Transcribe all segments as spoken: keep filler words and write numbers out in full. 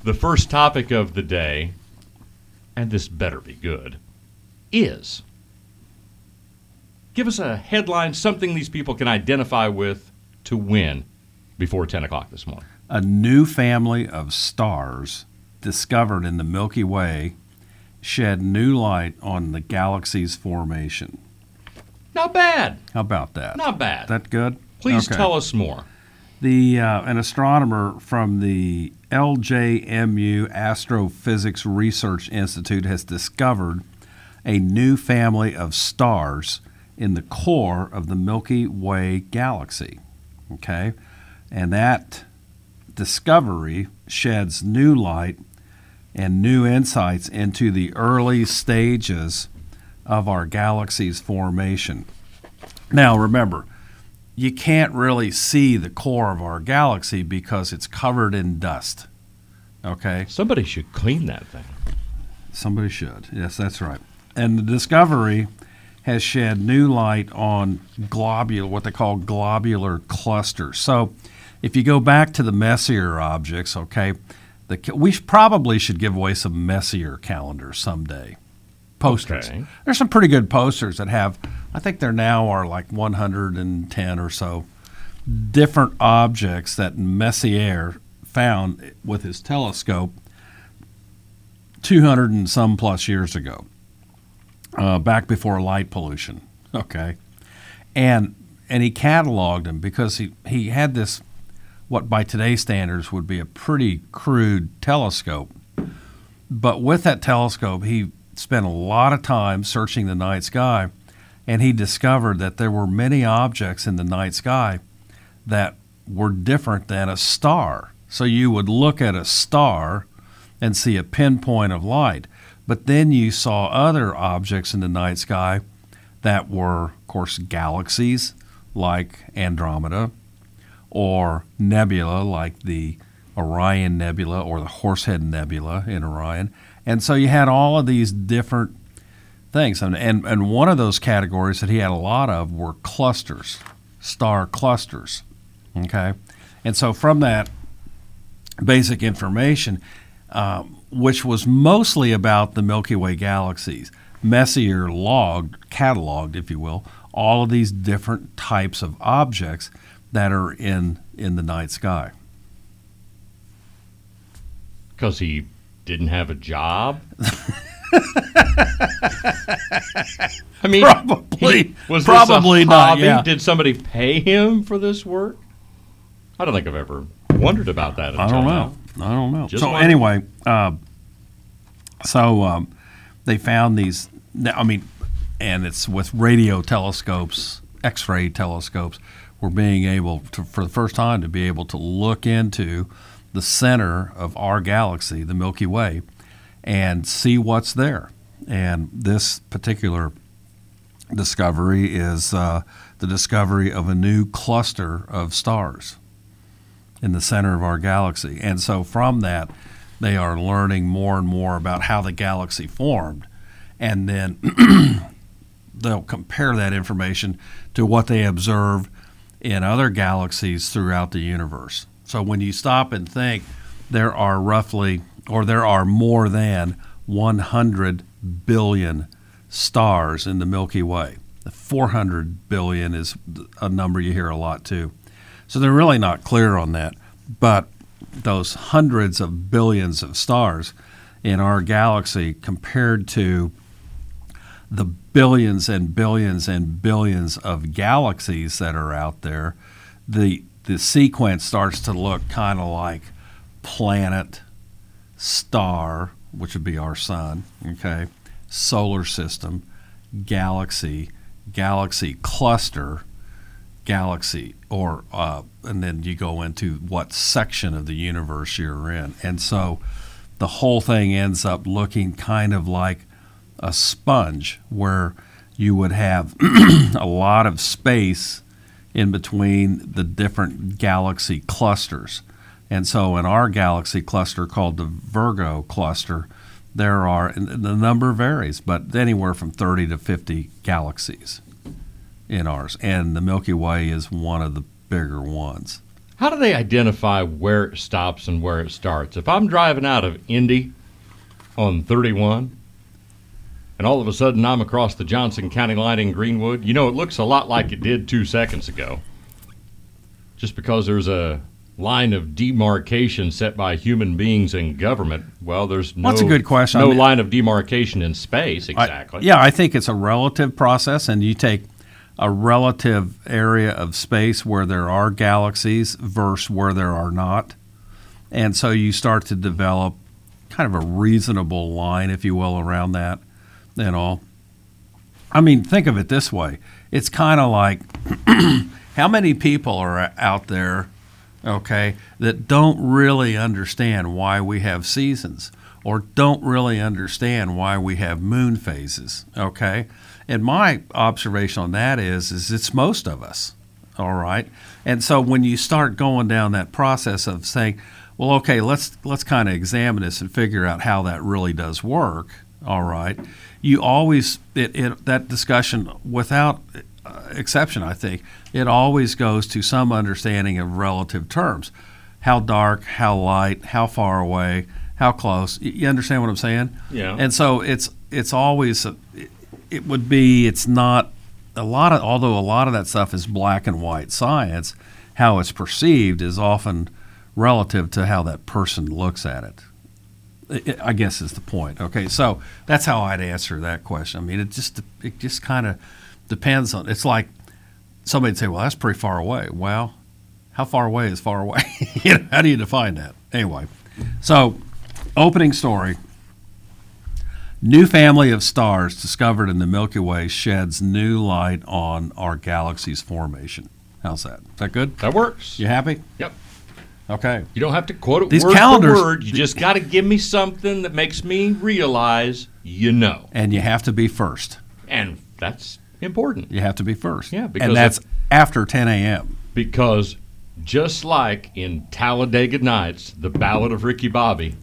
The first topic of the day, and this better be good, is give us a headline, something these people can identify with to win before ten o'clock this morning. A new family of stars discovered in the Milky Way shed new light on the galaxy's formation. Not bad. How about that? Not bad. That good? Please Okay. tell us more. The uh, an astronomer from the L J M U Astrophysics Research Institute has discovered a new family of stars in the core of the Milky Way galaxy. Okay? And that discovery sheds new light and new insights into the early stages of our galaxy's formation. Now, remember, you can't really see the core of our galaxy because it's covered in dust. Okay? Somebody should clean that thing. Somebody should. Yes, that's right. And the discovery has shed new light on globular, what they call globular clusters. So if you go back to the Messier objects, okay, the, we probably should give away some Messier calendars someday. Posters. Okay. There's some pretty good posters that have, I think there now are like one hundred ten or so different objects that Messier found with his telescope two hundred and some plus years ago, uh, back before light pollution. Okay. And and he cataloged them because he, he had this, what by today's standards would be a pretty crude telescope. But with that telescope, he spent a lot of time searching the night sky, and he discovered that there were many objects in the night sky that were different than a star. So you would look at a star and see a pinpoint of light, but then you saw other objects in the night sky that were, of course, galaxies like Andromeda, or nebula like the Orion Nebula or the Horsehead Nebula in Orion. And so you had all of these different things. And, and, and one of those categories that he had a lot of were clusters, star clusters. Okay? And so from that basic information, um, which was mostly about the Milky Way galaxies, Messier logged, cataloged, if you will, all of these different types of objects that are in, in the night sky. Because he didn't have a job? I mean, probably, he, was probably this a not. hobby? Yeah. Did somebody pay him for this work? I don't think I've ever wondered about that until I don't now. know. I don't know. Just so wondered. anyway, uh, so um, they found these. I mean, and it's with radio telescopes, X-ray telescopes. We're being able to, for the first time, to be able to look into the center of our galaxy, the Milky Way, and see what's there. And this particular discovery is uh, the discovery of a new cluster of stars in the center of our galaxy. And so from that, they are learning more and more about how the galaxy formed. And then they'll compare that information to what they observed in other galaxies throughout the universe. So when you stop and think, there are roughly, or there are more than one hundred billion stars in the Milky Way. four hundred billion is a number you hear a lot too. So they're really not clear on that. But those hundreds of billions of stars in our galaxy compared to the billions and billions and billions of galaxies that are out there, the the sequence starts to look kind of like planet, star, which would be our sun, okay, solar system, galaxy, galaxy cluster, galaxy, or uh, and then you go into what section of the universe you're in. And so the whole thing ends up looking kind of like a sponge where you would have a lot of space in between the different galaxy clusters. And so in our galaxy cluster called the Virgo cluster, there are, and the number varies, but anywhere from thirty to fifty galaxies in ours. And the Milky Way is one of the bigger ones. How do they identify where it stops and where it starts? If I'm driving out of Indy on thirty-one, and all of a sudden I'm across the Johnson County line in Greenwood, you know, it looks a lot like it did two seconds ago. Just because there's a line of demarcation set by human beings in government, well, there's no, That's a good question. no I mean, line of demarcation in space, exactly. I, yeah, I think it's a relative process, and you take a relative area of space where there are galaxies versus where there are not. And so you start to develop kind of a reasonable line, if you will, around that and all. I mean, think of it this way. It's kind of like how many people are out there, okay, that don't really understand why we have seasons or don't really understand why we have moon phases, okay? And my observation on that is, is it's most of us, all right? And so when you start going down that process of saying, well, okay, let's let's kind of examine this and figure out how that really does work, all right? You always, it, it that discussion, without uh, exception, I think, it always goes to some understanding of relative terms. How dark, how light, how far away, how close. You understand what I'm saying? Yeah. And so it's it's always, a, it, it would be, it's not, a lot of, although a lot of that stuff is black and white science, how it's perceived is often relative to how that person looks at it. It, I guess is the point. Okay, so that's how I'd answer that question. I mean, it just it just kind of depends on. It's like somebody'd say, "Well, that's pretty far away." Well, how far away is far away? You know, how do you define that? Anyway, so opening story: new family of stars discovered in the Milky Way sheds new light on our galaxy's formation. How's that? Is that good? That works. You happy? Yep. Okay. You don't have to quote it These word calendars- for word. You just got to give me something that makes me realize you know. And you have to be first. And that's important. You have to be first. Yeah, because and that's if- after ten a.m. Because just like in Talladega Nights, the Ballad of Ricky Bobby,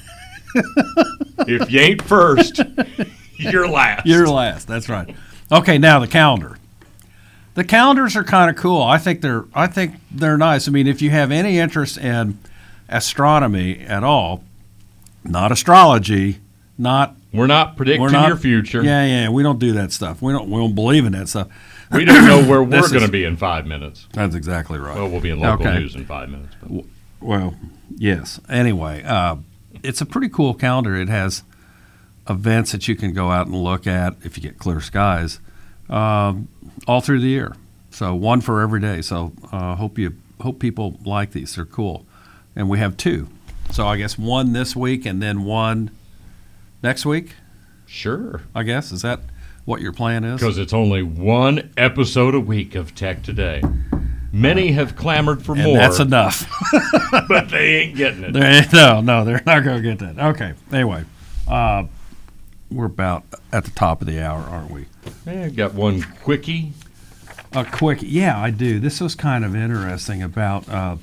if you ain't first, you're last. You're last. That's right. Okay, now the calendar. The calendars are kind of cool. I think they're I think they're nice. I mean, if you have any interest in astronomy at all, not astrology, not We're not predicting we're not your future. Yeah, yeah, we don't do that stuff. We don't we don't believe in that stuff. We don't know where we're This going to is- be in five minutes. That's exactly right. Well, we'll be in local Okay. news in five minutes. But. Well, yes. Anyway, uh, it's a pretty cool calendar. It has events that you can go out and look at if you get clear skies, um, all through the year. So one for every day. So uh, hope you hope people like these. They're cool, and we have two. So I guess one this week and then one next week. Sure. I guess is that what your plan is? Because it's only one episode a week of Tech Today. Many have clamored for and more, that's enough. but they ain't getting it. They're- no, no, they're not going to get that. Okay. Anyway, uh, we're about at the top of the hour, aren't we? Yeah, got one quickie. A quick, yeah, I do. This was kind of interesting about uh,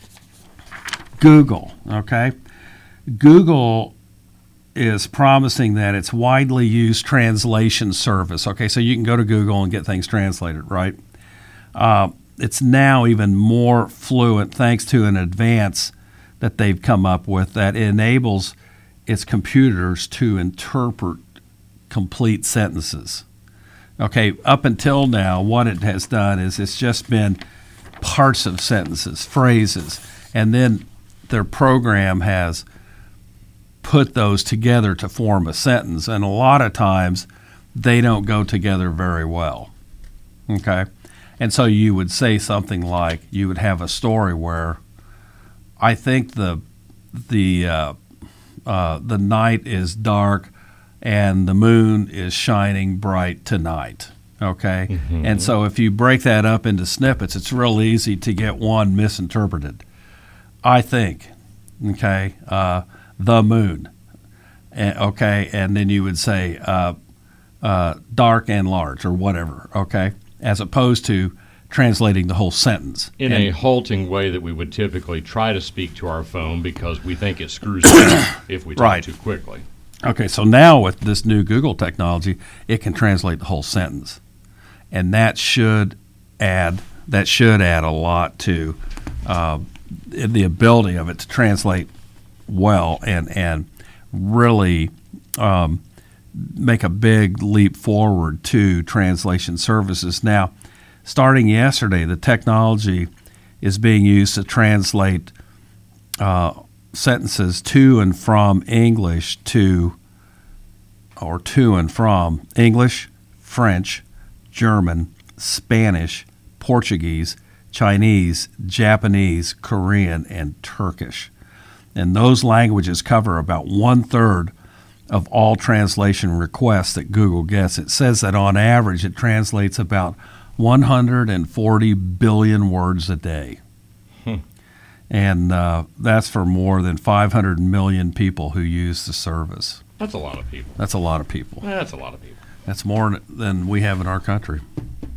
Google, okay? Google is promising that it's widely used translation service, okay? So you can go to Google and get things translated, right? Uh, it's now even more fluent thanks to an advance that they've come up with that enables its computers to interpret complete sentences. Okay, up until now, what it has done is it's just been parts of sentences, phrases, and then their program has put those together to form a sentence. And a lot of times, they don't go together very well. Okay? And so you would say something like, you would have a story where I think the the uh, uh, the night is dark and the moon is shining bright tonight, okay? Mm-hmm. And so if you break that up into snippets, it's real easy to get one misinterpreted. I think, okay, uh, the moon, and, okay, and then you would say uh, uh, dark and large or whatever, okay, as opposed to translating the whole sentence. In and, a halting way that we would typically try to speak to our phone because we think it screws up if we talk Right. too quickly. Okay, so now with this new Google technology, it can translate the whole sentence, and that should add that should add a lot to uh, the ability of it to translate well and and really um, make a big leap forward to translation services. Now, starting yesterday, the technology is being used to translate uh, sentences to and from English to or to and from English, French, German, Spanish, Portuguese, Chinese, Japanese, Korean, and Turkish. And those languages cover about one-third of all translation requests that Google gets. It says that on average it translates about one hundred forty billion words a day. Hmm. And uh, that's for more than five hundred million people who use the service. That's a lot of people. That's a lot of people. That's a lot of people. That's more than we have in our country.